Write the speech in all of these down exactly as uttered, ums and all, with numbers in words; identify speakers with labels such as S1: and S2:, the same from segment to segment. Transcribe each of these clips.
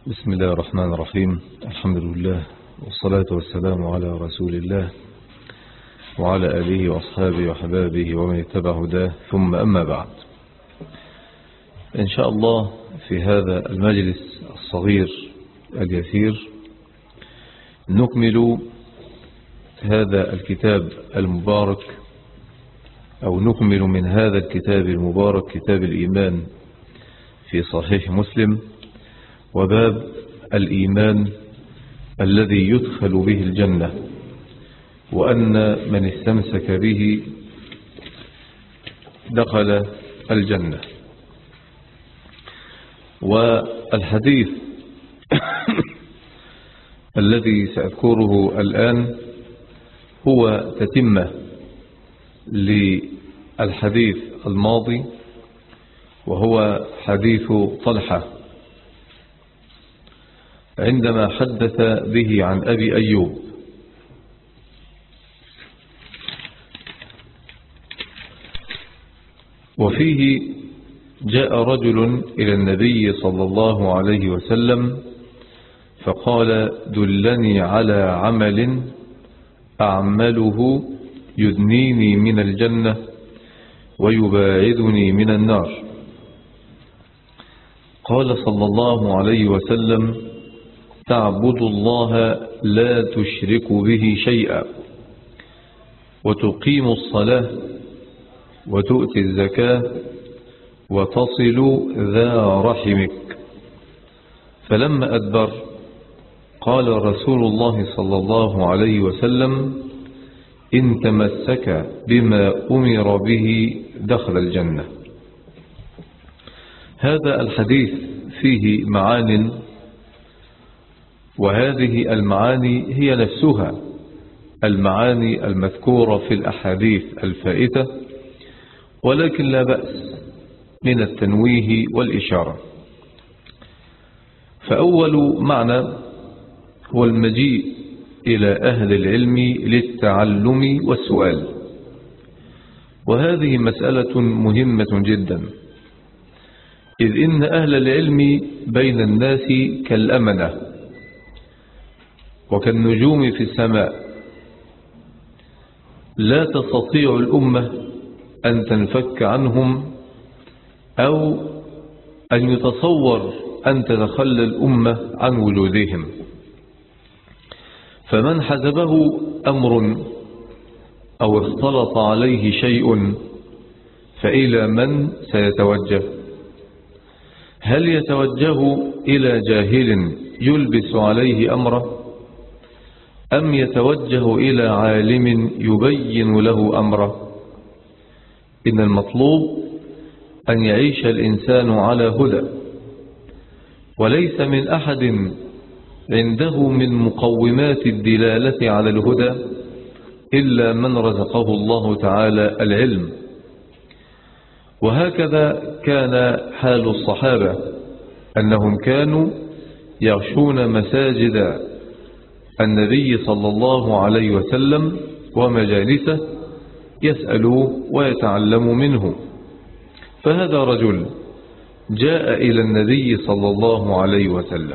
S1: بسم الله الرحمن الرحيم. الحمد لله والصلاة والسلام على رسول الله وعلى آله وأصحابه وحبابه ومن اتبع هداه، ثم أما بعد. إن شاء الله في هذا المجلس الصغير اليسير نكمل هذا الكتاب المبارك، أو نكمل من هذا الكتاب المبارك كتاب الإيمان في صحيح مسلم، وباب الإيمان الذي يدخل به الجنة، وأن من استمسك به دخل الجنة. والحديث الذي سأذكره الآن هو تتمة للحديث الماضي، وهو حديث طلحة عندما حدث به عن أبي أيوب. وفيه جاء رجل إلى النبي صلى الله عليه وسلم فقال: دلني على عمل أعمله يدنيني من الجنة ويباعدني من النار. قال صلى الله عليه وسلم: تعبد الله لا تشرك به شيئا، وتقيم الصلاة، وتؤتي الزكاة، وتصل ذا رحمك. فلما أدبر قال رسول الله صلى الله عليه وسلم: إن تمسك بما أمر به دخل الجنة. هذا الحديث فيه معان، وهذه المعاني هي نفسها المعاني المذكورة في الأحاديث الفائتة، ولكن لا بأس من التنويه والإشارة. فأول معنى هو المجيء إلى أهل العلم للتعلم والسؤال، وهذه مسألة مهمة جدا، إذ إن أهل العلم بين الناس كالأمنة وكالنجوم في السماء، لا تستطيع الأمة أن تنفك عنهم، أو أن يتصور أن تتخلى الأمة عن وجودهم. فمن حزبه أمر أو اختلط عليه شيء فإلى من سيتوجه؟ هل يتوجه إلى جاهل يلبس عليه أمره، أم يتوجه إلى عالم يبين له أمره؟ إن المطلوب أن يعيش الإنسان على هدى، وليس من أحد عنده من مقومات الدلالة على الهدى إلا من رزقه الله تعالى العلم. وهكذا كان حال الصحابة، أنهم كانوا يغشون مساجد النبي صلى الله عليه وسلم ومجالسه، يسألوا ويتعلموا منه. فهذا رجل جاء إلى النبي صلى الله عليه وسلم،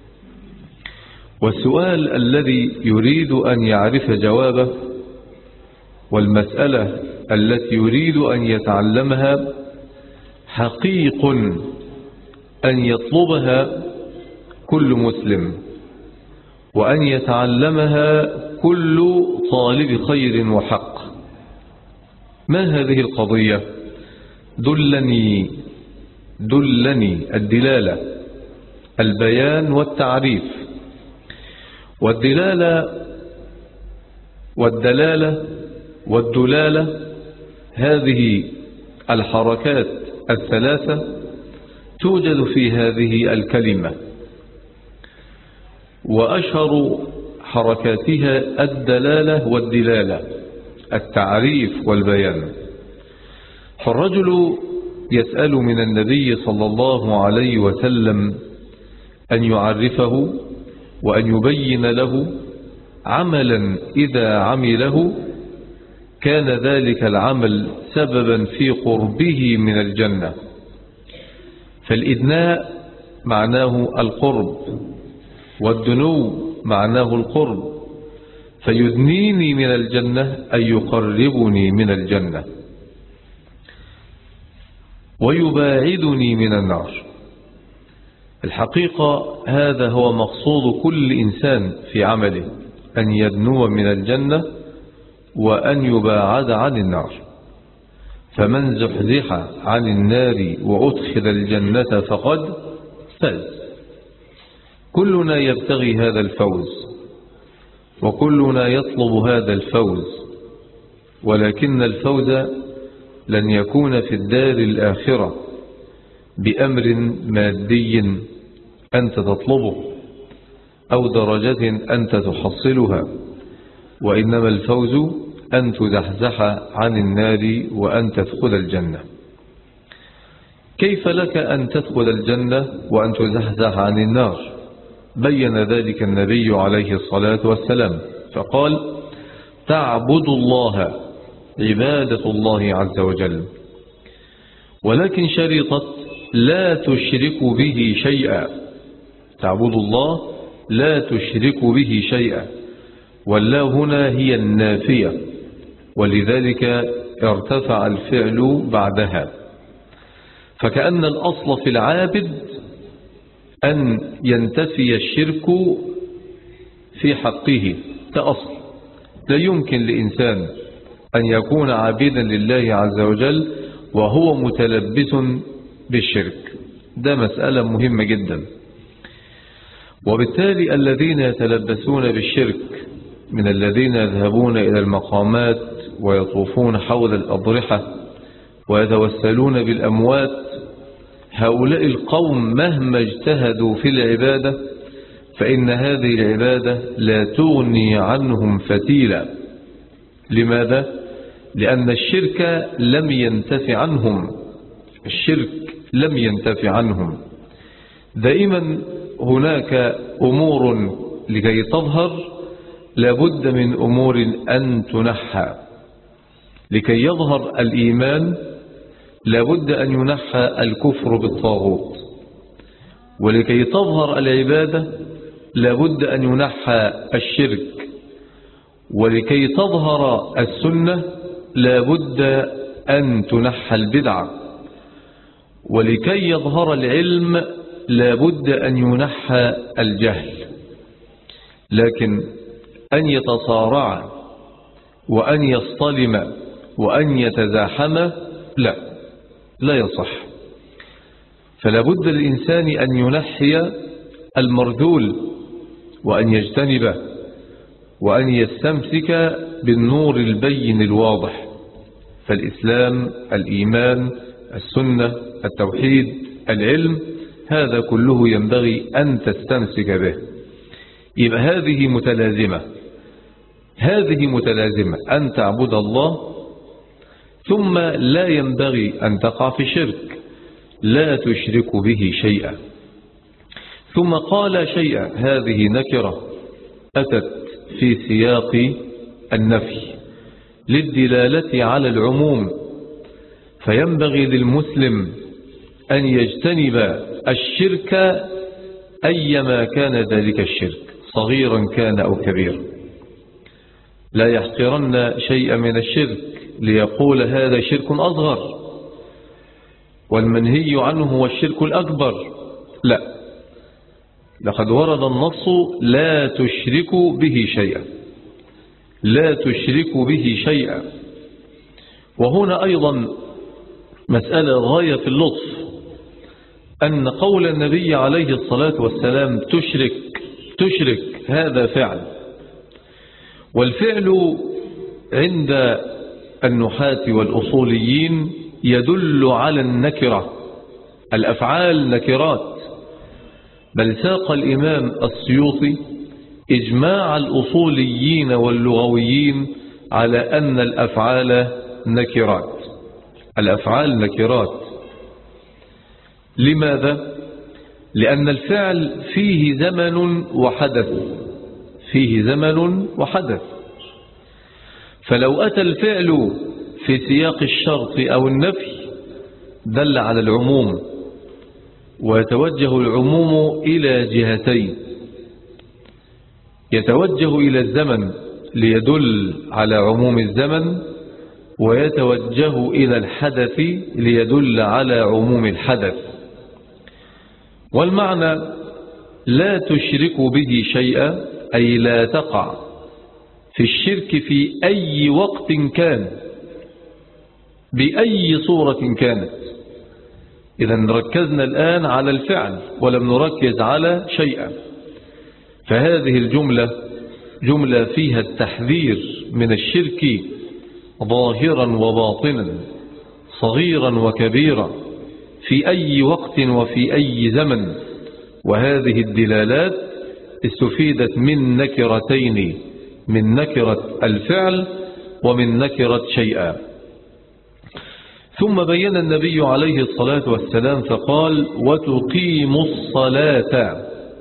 S1: والسؤال الذي يريد أن يعرف جوابه، والمسألة التي يريد أن يتعلمها، حقيق أن يطلبها كل مسلم، وأن يتعلمها كل طالب خير وحق. ما هذه القضية؟ دلني دلني الدلالة، البيان والتعريف. والدلالة والدلالة والدلالة هذه الحركات الثلاثة توجد في هذه الكلمة، وأشهر حركاتها الدلالة والدلالة، التعريف والبيان. فالرجل يسأل من النبي صلى الله عليه وسلم أن يعرفه وأن يبين له عملا إذا عمله كان ذلك العمل سببا في قربه من الجنة. فالإدناء معناه القرب، والدنو معناه القرب، فيدنيني من الجنة أي يقربني من الجنة، ويباعدني من النار. الحقيقة هذا هو مقصود كل إنسان في عمله، أن يدنو من الجنة وأن يباعد عن النار. فمن زحزح عن النار وأدخل الجنة فقد فاز. كلنا يبتغي هذا الفوز، وكلنا يطلب هذا الفوز، ولكن الفوز لن يكون في الدار الآخرة بأمر مادي أنت تطلبه أو درجة أنت تحصلها، وإنما الفوز أن تزحزح عن النار وأن تدخل الجنة. كيف لك أن تدخل الجنة وأن تزحزح عن النار؟ بين ذلك النبي عليه الصلاة والسلام فقال: تعبد الله عبادة الله عز وجل، ولكن شريطة لا تشرك به شيئا. تعبد الله لا تشرك به شيئا، واللا هنا هي النافية، ولذلك ارتفع الفعل بعدها، فكأن الأصل في العابد أن ينتفي الشرك في حقه كأصل. لا يمكن لإنسان أن يكون عابدا لله عز وجل وهو متلبس بالشرك، ده مسألة مهمة جدا. وبالتالي الذين يتلبسون بالشرك من الذين يذهبون إلى المقامات ويطوفون حول الأضرحة ويتوسلون بالأموات، هؤلاء القوم مهما اجتهدوا في العبادة فإن هذه العبادة لا تغني عنهم فتيلا. لماذا؟ لأن الشرك لم ينتفع عنهم، الشرك لم ينتفع عنهم. دائما هناك أمور لكي تظهر لابد من أمور أن تنحى. لكي يظهر الإيمان لابد أن ينحى الكفر بالطاغوت، ولكي تظهر العبادة لابد أن ينحى الشرك، ولكي تظهر السنة لابد أن تنحى البدعة، ولكي يظهر العلم لابد أن ينحى الجهل. لكن أن يتصارع وأن يصطلم وأن يتزاحم لا لا يصح. فلابد للإنسان أن ينحي المرذول وأن يجتنبه وأن يستمسك بالنور البين الواضح. فالإسلام، الإيمان، السنة، التوحيد، العلم، هذا كله ينبغي أن تستمسك به. يبقى هذه متلازمة، هذه متلازمة أن تعبد الله، ثم لا ينبغي أن تقع في شرك، لا تشرك به شيئا. ثم قال شيئا، هذه نكرة أتت في سياق النفي للدلالة على العموم، فينبغي للمسلم أن يجتنب الشرك أيما كان ذلك الشرك، صغيرا كان أو كبيرا. لا يحقرن شيئا من الشرك ليقول هذا شرك أصغر والمنهي عنه هو الشرك الأكبر. لا، لقد ورد النص لا تشرك به شيئا، لا تشرك به شيئا. وهنا أيضا مسألة غاية في اللطف، أن قول النبي عليه الصلاة والسلام تشرك تشرك هذا فعل، والفعل عند النحاة والأصوليين يدل على النكرة. الأفعال نكرات، بل ساق الإمام السيوطي إجماع الأصوليين واللغويين على أن الأفعال نكرات. الأفعال نكرات. لماذا؟ لأن الفعل فيه زمن وحدث، فيه زمن وحدث. فلو أتى الفعل في سياق الشرط أو النفي دل على العموم، ويتوجه العموم إلى جهتين: يتوجه إلى الزمن ليدل على عموم الزمن، ويتوجه إلى الحدث ليدل على عموم الحدث. والمعنى: لا تشرك به شيئا، أي لا تقع في الشرك في أي وقت كان بأي صورة كانت. إذا ركزنا الآن على الفعل ولم نركز على شيئا، فهذه الجملة جملة فيها التحذير من الشرك ظاهرا وباطنا، صغيرا وكبيرا، في أي وقت وفي أي زمن. وهذه الدلالات استفيدت من نكرتين: من نكرة الفعل ومن نكرة شيئا. ثم بين النبي عليه الصلاة والسلام فقال: وتقيم الصلاة.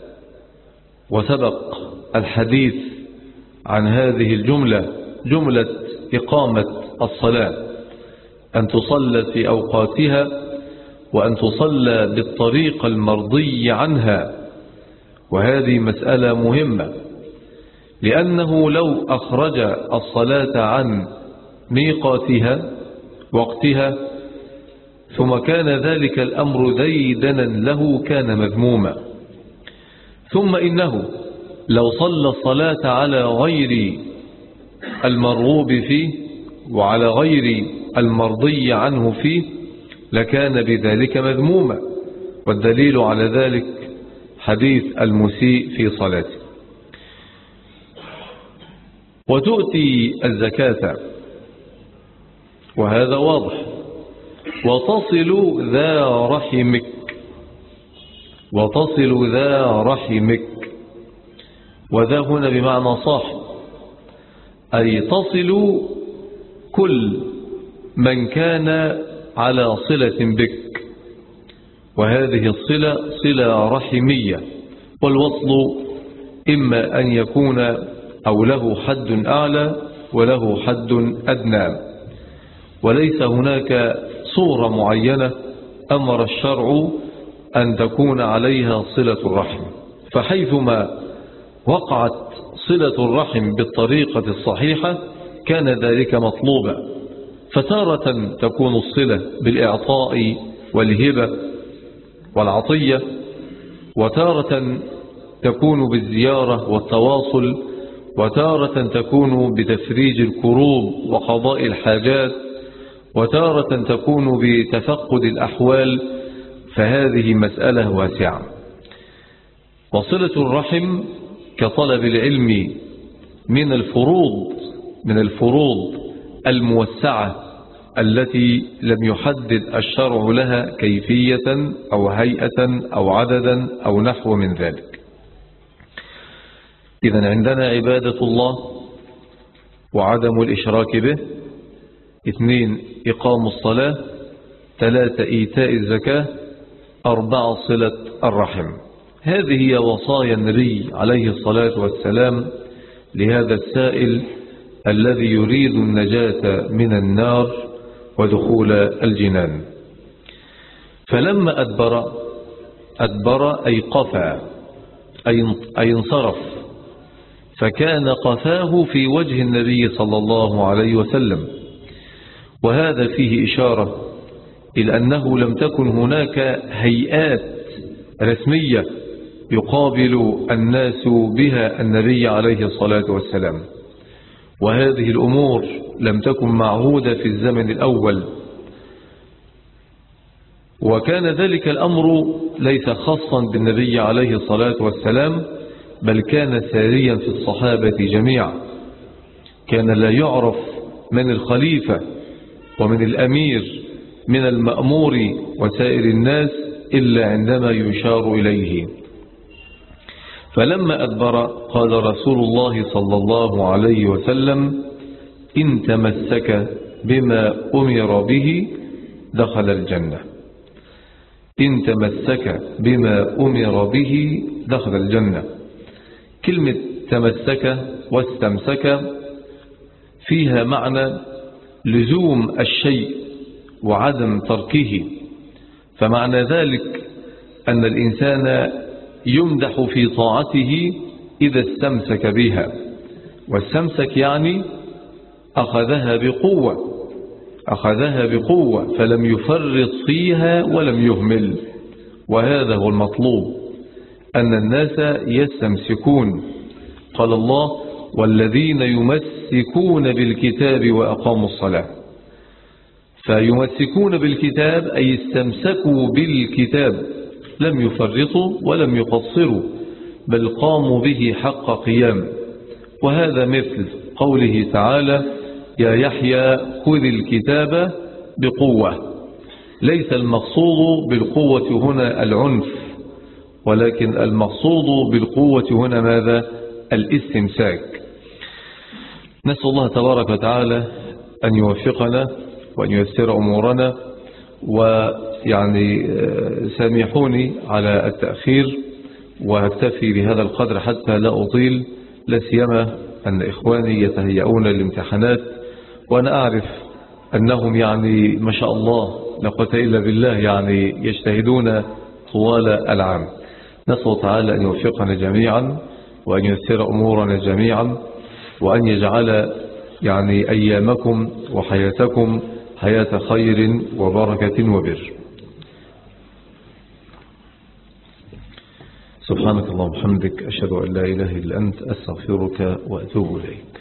S1: وسبق الحديث عن هذه الجملة، جملة إقامة الصلاة، أن تصلى في أوقاتها، وأن تصلى بالطريقة المرضي عنها. وهذه مسألة مهمة، لأنه لو أخرج الصلاة عن ميقاتها وقتها ثم كان ذلك الأمر ديدنا له كان مذموما. ثم إنه لو صلى الصلاة على غير المرغوب فيه وعلى غير المرضي عنه فيه لكان بذلك مذموما. والدليل على ذلك حديث المسيء في صلاته. وتؤتي الزكاة، وهذا واضح. وتصل ذا رحمك، وتصل ذا رحمك، وذا هنا بمعنى صاحب، أي تصل كل من كان على صلة بك. وهذه الصلة صلة رحمية، والوصل إما أن يكون أو له حد أعلى وله حد أدنى، وليس هناك صورة معينة أمر الشرع أن تكون عليها صلة الرحم. فحيثما وقعت صلة الرحم بالطريقة الصحيحة كان ذلك مطلوبا. فتارة تكون الصلة بالإعطاء والهبة والعطية، وتارة تكون بالزيارة والتواصل، وتارة تكون بتفريج الكروب وقضاء الحاجات، وتارة تكون بتفقد الأحوال. فهذه مسألة واسعة. وصلة الرحم كطلب العلم من الفروض من الفروض الموسعة التي لم يحدد الشرع لها كيفية أو هيئة أو عددا أو نحو من ذلك. إذن عندنا عبادة الله وعدم الإشراك به، اثنين إقام الصلاة، ثلاثة إيتاء الزكاة، أربعة صلة الرحم. هذه هي وصايا النبي عليه الصلاة والسلام لهذا السائل الذي يريد النجاة من النار ودخول الجنان. فلما أدبر أدبر أي قفى أي انصرف، فكان قفاه في وجه النبي صلى الله عليه وسلم. وهذا فيه إشارة إلى أنه لم تكن هناك هيئات رسمية يقابل الناس بها النبي عليه الصلاة والسلام، وهذه الأمور لم تكن معهودة في الزمن الأول. وكان ذلك الأمر ليس خاصا بالنبي عليه الصلاة والسلام، بل كان ساريا في الصحابة جميعا. كان لا يعرف من الخليفة ومن الأمير من المأمور وسائر الناس إلا عندما يشار إليه. فلما أدبر قال رسول الله صلى الله عليه وسلم: إن تمسك بما أمر به دخل الجنة. إن تمسك بما أمر به دخل الجنة. كلمة تمسك واستمسك فيها معنى لزوم الشيء وعدم تركه. فمعنى ذلك أن الإنسان يمدح في طاعته إذا استمسك بها، واستمسك يعني أخذها بقوة أخذها بقوة فلم يفرط فيها ولم يهمل. وهذا هو المطلوب، أن الناس يستمسكون. قال الله: والذين يمسكون بالكتاب وأقاموا الصلاة. فيمسكون بالكتاب أي استمسكوا بالكتاب، لم يفرطوا ولم يقصروا، بل قاموا به حق قيام. وهذا مثل قوله تعالى: يا يحيى خذ الكتاب بقوة. ليس المقصود بالقوة هنا العنف، ولكن المقصود بالقوة هنا ماذا؟ الاستمساك. نسأل الله تبارك وتعالى أن يوفقنا وأن ييسر أمورنا. ويعني سامحوني على التأخير، وأكتفي بهذا القدر حتى لا أطيل، لا سيما أن إخواني يتهيئون للامتحانات، وأنا أعرف أنهم يعني ما شاء الله لا قوة إلا بالله يعني يجتهدون طوال العام. نسأل تعالى أن يوفقنا جميعا وأن ييسر أمورنا جميعا، وأن يجعل يعني أيامكم وحياتكم حياة خير وبركة وبر. سبحانك اللهم وبحمدك، أشهد أن لا إله إلا أنت، أستغفرك وأتوب إليك.